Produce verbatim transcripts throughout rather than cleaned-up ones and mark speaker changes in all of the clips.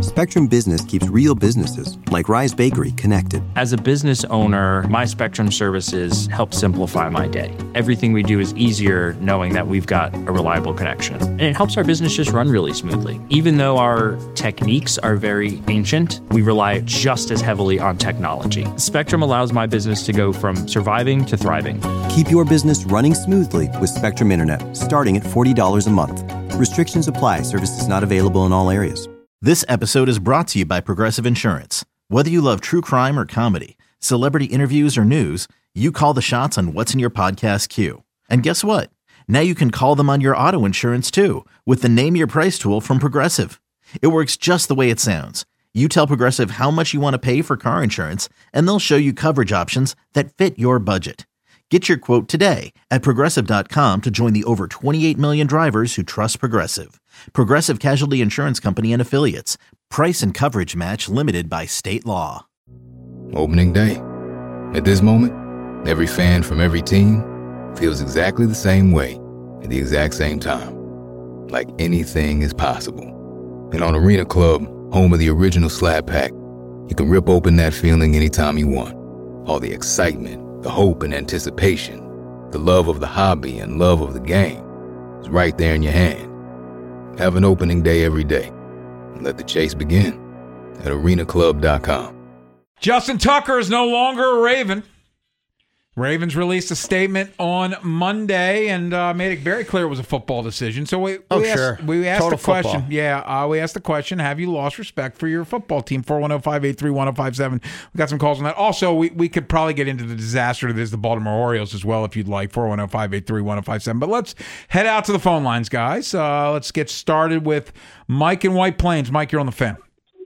Speaker 1: Spectrum Business keeps real businesses, like Rise Bakery, connected.
Speaker 2: As a business owner, my Spectrum services help simplify my day. Everything we do is easier knowing that we've got a reliable connection. And it helps our business just run really smoothly. Even though our techniques are very ancient, we rely just as heavily on technology. Spectrum allows my business to go from surviving to thriving.
Speaker 1: Keep your business running smoothly with Spectrum Internet, starting at forty dollars a month. Restrictions apply. Services not available in all areas.
Speaker 3: This episode is brought to you by Progressive Insurance. Whether you love true crime or comedy, celebrity interviews or news, you call the shots on what's in your podcast queue. And guess what? Now you can call them on your auto insurance too with the Name Your Price tool from Progressive. It works just the way it sounds. You tell Progressive how much you want to pay for car insurance, and they'll show you coverage options that fit your budget. Get your quote today at Progressive dot com to join the over twenty-eight million drivers who trust Progressive. Progressive Casualty Insurance Company and Affiliates. Price and coverage match limited by state law.
Speaker 4: Opening day. At this moment, every fan from every team feels exactly the same way at the exact same time. Like anything is possible. And on Arena Club, home of the original Slab Pack, you can rip open that feeling anytime you want. All the excitement, the hope and anticipation, the love of the hobby and love of the game is right there in your hand. Have an opening day every day. And let the chase begin at arena club dot com.
Speaker 5: Justin Tucker is no longer a Raven. Ravens released a statement on Monday and uh, made it very clear it was a football decision. So we, we
Speaker 6: oh,
Speaker 5: asked,
Speaker 6: sure.
Speaker 5: we asked
Speaker 6: Total
Speaker 5: the question.
Speaker 6: football.
Speaker 5: Yeah, uh, we asked the question, have you lost respect for your football team? four one zero, five eight three, one zero five seven. We got some calls on that. Also, we, we could probably get into the disaster that is the Baltimore Orioles as well if you'd like. four one zero, five eight three, one zero five seven. But let's head out to the phone lines, guys. Uh, let's get started with Mike in White Plains. Mike, you're on the fan.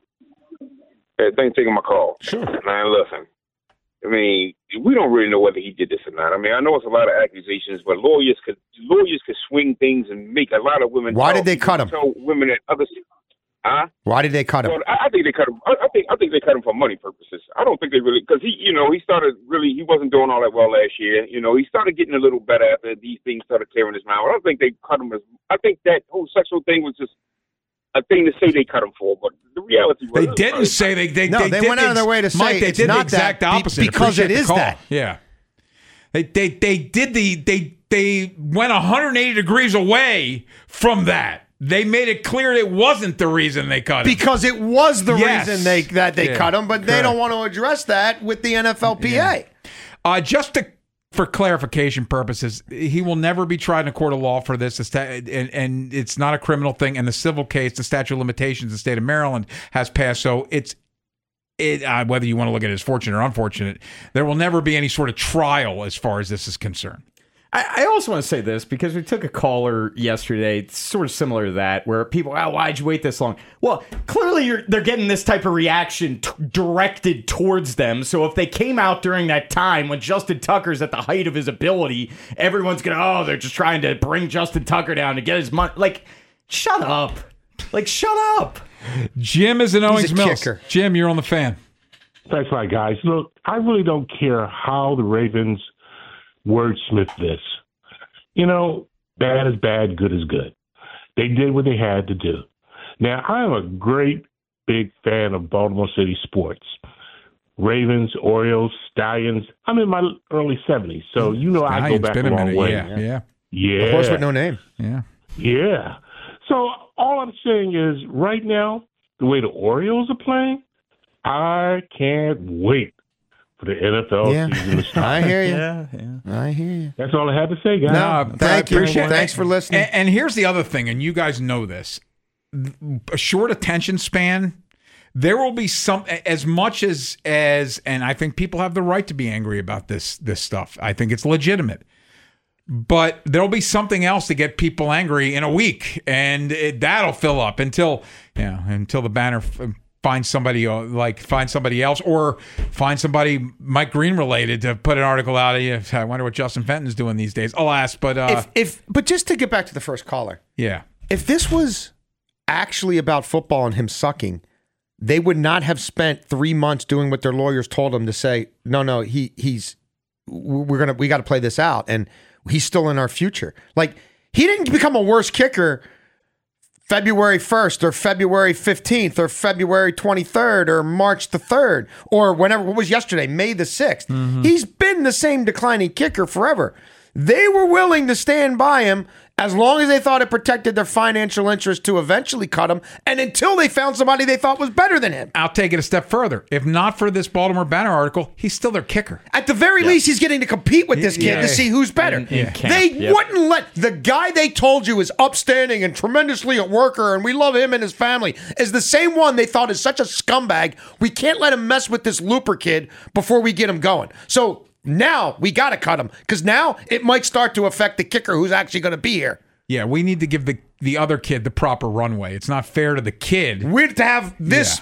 Speaker 7: Hey, thanks for taking my call.
Speaker 5: Sure.
Speaker 7: Man, listen. I mean, we don't really know whether he did this or not. I mean, I know it's a lot of accusations, but lawyers could lawyers could swing things and make a lot of women.
Speaker 6: Why
Speaker 7: talk,
Speaker 6: did they cut him?
Speaker 7: Tell women that other. Huh?
Speaker 6: Why did they cut him?
Speaker 7: Well, I, I think they cut him. I, I think I think they cut him for money purposes. I don't think they really because he, you know, he started really he wasn't doing all that well last year. You know, he started getting a little better after these things started clearing his mouth. I don't think they cut him as. I think that whole sexual thing was just a thing to say they cut him for, but the reality was
Speaker 5: they didn't say they. They
Speaker 6: no,
Speaker 5: they,
Speaker 6: they
Speaker 5: did
Speaker 6: went out of their way to
Speaker 5: Mike,
Speaker 6: say
Speaker 5: they
Speaker 6: it's
Speaker 5: did
Speaker 6: not
Speaker 5: the exact
Speaker 6: that
Speaker 5: opposite
Speaker 6: because
Speaker 5: Appreciate
Speaker 6: it is
Speaker 5: the call.
Speaker 6: that.
Speaker 5: Yeah, they they they did the they they went one hundred eighty degrees away from that. They made it clear it wasn't the reason they cut him
Speaker 6: because it was the
Speaker 5: yes.
Speaker 6: reason they that they
Speaker 5: yeah.
Speaker 6: cut him, but
Speaker 5: Correct.
Speaker 6: they don't want to address that with the N F L P A.
Speaker 5: Yeah. Uh, just to. For clarification purposes, he will never be tried in a court of law for this, and, and it's not a criminal thing. And the civil case, the statute of limitations in the state of Maryland has passed, so it's it. Uh, whether you want to look at it as fortunate or unfortunate, there will never be any sort of trial as far as this is concerned.
Speaker 8: I, I also want to say this because we took a caller yesterday, sort of similar to that, where people, oh, why'd you wait this long? Well, clearly you're, they're getting this type of reaction t- directed towards them. So if they came out during that time when Justin Tucker's at the height of his ability, everyone's going to, oh, they're just trying to bring Justin Tucker down to get his money. Like, shut up. Like, shut up.
Speaker 5: Jim is in Owings Mills.
Speaker 6: Kicker.
Speaker 5: Jim, you're on the fan.
Speaker 9: Thanks a lot, guys. Look, I really don't care how the Ravens wordsmith this. You know, bad is bad, good is good. They did what they had to do. Now, I am a great big fan of Baltimore City sports. Ravens, Orioles, Stallions. I'm in my early seventies, so you know I go back a,
Speaker 5: a
Speaker 9: long
Speaker 5: minute.
Speaker 9: way.
Speaker 5: Yeah, yeah.
Speaker 9: Yeah.
Speaker 6: A horse with no name.
Speaker 5: Yeah.
Speaker 9: Yeah. So all I'm saying is right now, the way the Orioles are playing, I can't wait for the N F L
Speaker 6: yeah.
Speaker 9: season to start.
Speaker 6: I hear you.
Speaker 8: Yeah, yeah.
Speaker 6: I hear you.
Speaker 9: That's all I had to say, guys.
Speaker 6: No, thank you. Thanks for listening.
Speaker 5: And, and here's the other thing, and you guys know this. A short attention span, there will be some, as much as, as, and I think people have the right to be angry about this, this stuff. I think it's legitimate. But there'll be something else to get people angry in a week, and it, that'll fill up until, you know, until the banner f- find somebody uh, like find somebody else or find somebody Mike Green related to put an article out. Of, I wonder what Justin Fenton's doing these days. Alas, but uh,
Speaker 6: if, if but just to get back to the first caller,
Speaker 5: yeah,
Speaker 6: if this was actually about football and him sucking, they would not have spent three months doing what their lawyers told them to say. No, no, he he's we're gonna we got to play this out, and he's still in our future. Like he didn't become a worse kicker February first or February fifteenth or February twenty-third or March the third or whenever, what was yesterday, May the sixth. Mm-hmm. He's been the same declining kicker forever. They were willing to stand by him as long as they thought it protected their financial interest to eventually cut him, and until they found somebody they thought was better than him.
Speaker 5: I'll take it a step further. If not for this Baltimore Banner article, he's still their kicker.
Speaker 6: At the very yeah. least, he's getting to compete with this kid
Speaker 5: yeah.
Speaker 6: to see who's better.
Speaker 8: In, in
Speaker 6: they
Speaker 8: yep.
Speaker 6: wouldn't let the guy they told you is upstanding and tremendously a worker, and we love him and his family, is the same one they thought is such a scumbag. We can't let him mess with this Looper kid before we get him going. So now we got to cut him, because now it might start to affect the kicker who's actually going to be here.
Speaker 5: Yeah, we need to give the, the other kid the proper runway. It's not fair to the kid.
Speaker 6: We have to have this
Speaker 5: yeah.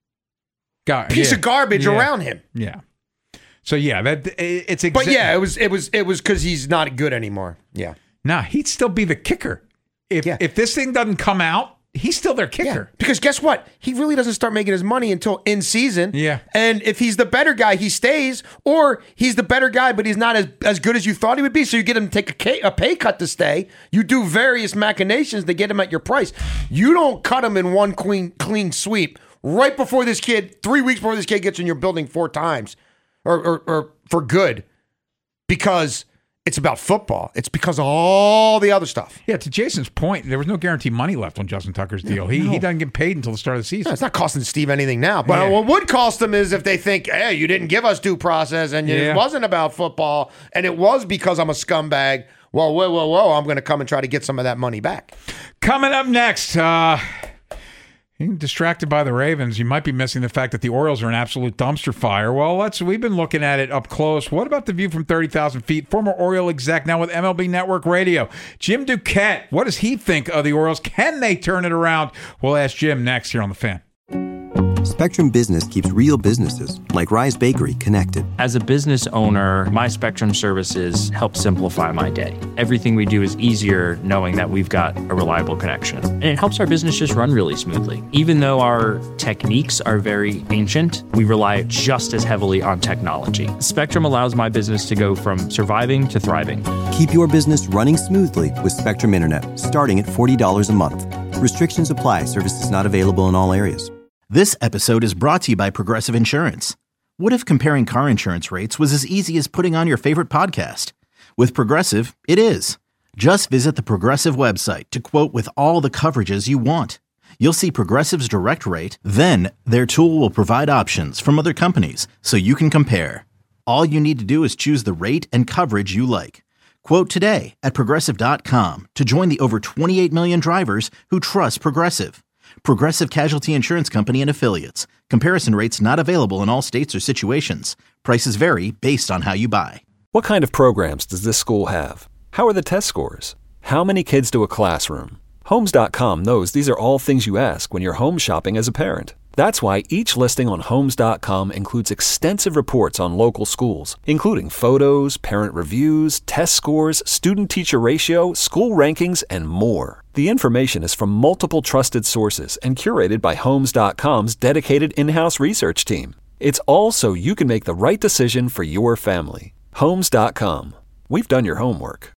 Speaker 5: Gar-
Speaker 6: piece
Speaker 5: yeah.
Speaker 6: of garbage
Speaker 5: yeah.
Speaker 6: around him.
Speaker 5: Yeah. So yeah, that it's. Exa-
Speaker 6: but yeah, it was it was it was because he's not good anymore. Yeah.
Speaker 5: Nah, he'd still be the kicker if yeah. if this thing doesn't come out. He's still their kicker.
Speaker 6: Yeah, because guess what? He really doesn't start making his money until in season.
Speaker 5: Yeah.
Speaker 6: And if he's the better guy, he stays, or he's the better guy, but he's not as, as good as you thought he would be. So you get him to take a, K, a pay cut to stay. You do various machinations to get him at your price. You don't cut him in one clean, clean sweep right before this kid, three weeks before this kid gets in your building four times or, or, or for good, because it's about football. It's because of all the other stuff.
Speaker 5: Yeah, to Jason's point, there was no guaranteed money left on Justin Tucker's deal. He no. he doesn't get paid until the start of the season.
Speaker 6: No, it's not costing Steve anything now. But
Speaker 5: yeah.
Speaker 6: what would cost them is if they think, hey, you didn't give us due process and
Speaker 5: yeah.
Speaker 6: it wasn't about football and it was because I'm a scumbag. Well, whoa, whoa, whoa, I'm going to come and try to get some of that money back.
Speaker 5: Coming up next, uh, distracted by the Ravens, you might be missing the fact that the Orioles are an absolute dumpster fire. Well, let's we've been looking at it up close. What about the view from thirty thousand feet? Former Oriole exec, now with M L B Network Radio, Jim Duquette. What does he think of the Orioles? Can they turn it around? We'll ask Jim next here on The Fan.
Speaker 1: Spectrum Business keeps real businesses, like Rise Bakery, connected.
Speaker 2: As a business owner, my Spectrum services help simplify my day. Everything we do is easier knowing that we've got a reliable connection. And it helps our business just run really smoothly. Even though our techniques are very ancient, we rely just as heavily on technology. Spectrum allows my business to go from surviving to thriving.
Speaker 1: Keep your business running smoothly with Spectrum Internet, starting at forty dollars a month. Restrictions apply. Services not available in all areas.
Speaker 3: This episode is brought to you by Progressive Insurance. What if comparing car insurance rates was as easy as putting on your favorite podcast? With Progressive, it is. Just visit the Progressive website to quote with all the coverages you want. You'll see Progressive's direct rate, then their tool will provide options from other companies so you can compare. All you need to do is choose the rate and coverage you like. Quote today at Progressive dot com to join the over twenty-eight million drivers who trust Progressive. Progressive Casualty Insurance Company and Affiliates. Comparison rates not available in all states or situations. Prices vary based on how you buy.
Speaker 10: What kind of programs does this school have? How are the test scores? How many kids do a classroom? Homes dot com knows these are all things you ask when you're home shopping as a parent. That's why each listing on Homes dot com includes extensive reports on local schools, including photos, parent reviews, test scores, student-teacher ratio, school rankings, and more. The information is from multiple trusted sources and curated by Homes dot com's dedicated in-house research team. It's all so you can make the right decision for your family. Homes dot com. We've done your homework.